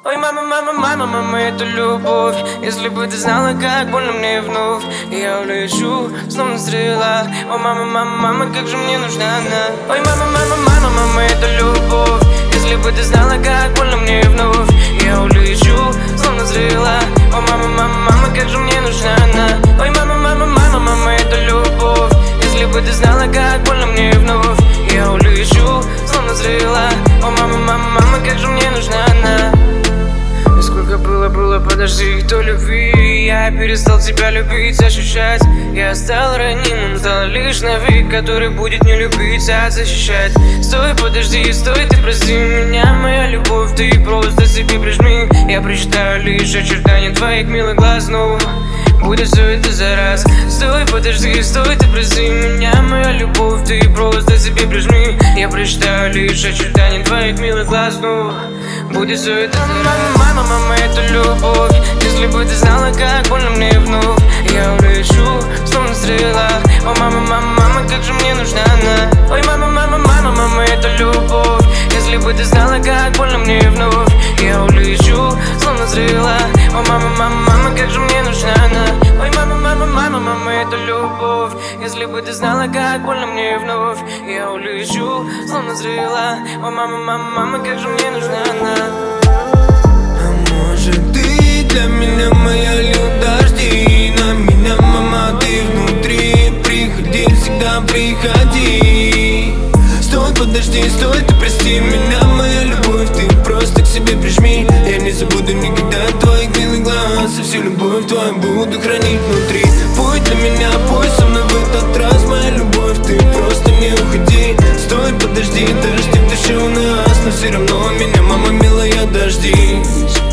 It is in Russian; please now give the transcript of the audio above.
Ой, мама, мама, мама, мама, это любовь. Если бы ты знала, как больно мне вновь. Я улечу, словно стрела. О, мама, мама, мама, как же мне нужна она. Ой, мама, мама, мама, мама, это любовь. Если бы ты знала, как больно мне вновь. Я улечу, словно стрела. О, мама, мама, мама, как же мне нужна она. Ой, мама, мама, мама, мама, это любовь. Если бы ты знала, как больно мне вновь. Я улечу, словно стрела. О, мама, мама, мама, как же мне нужна она. Сколько было, подожди, кто любви. Я перестал тебя любить, ощущать. Я стал ранимым, стал лишь навик, который будет не любить, а защищать. Стой, подожди, стой, ты прости меня, моя любовь, ты просто себе прижми. Я прочитаю лишь очертания твоих милых глаз, но будет все это за раз. Стой, подожди, стой, ты прости меня, моя любовь, ты просто себе прижми. Я прочитаю лишь очертания твоих милых глаз, но будет все это за раз. Мама, мама, это любовь. Если бы ты знала, как больно мне вновь. Я улечу, словно стрела. О, мама, мама, мама, как же мне нужна она. Ой, мама, мама, мама, мама, это любовь. Если бы ты знала, как больно мне вновь. Я улечу, словно стрела. О, мама, мама, мама, как же мне нужна она. Ой, мама, мама, мама, мама, это любовь. Если бы ты знала, как больно мне вновь. Я улечу, словно стрела. О, мама, мама, мама, как же мне нужна она. Ты для меня моя лед, дожди на меня, мама, ты внутри. Приходи, всегда приходи. Стой, подожди, стой, ты прости меня, моя любовь, ты просто к себе прижми. Я не забуду никогда твоих милых глаз, и всю любовь твою буду хранить внутри. Пой для меня, пой со мной в этот раз, моя любовь, ты просто не уходи. Стой, подожди, дожди в душе у нас, но все равно меня, мама милая, дождись.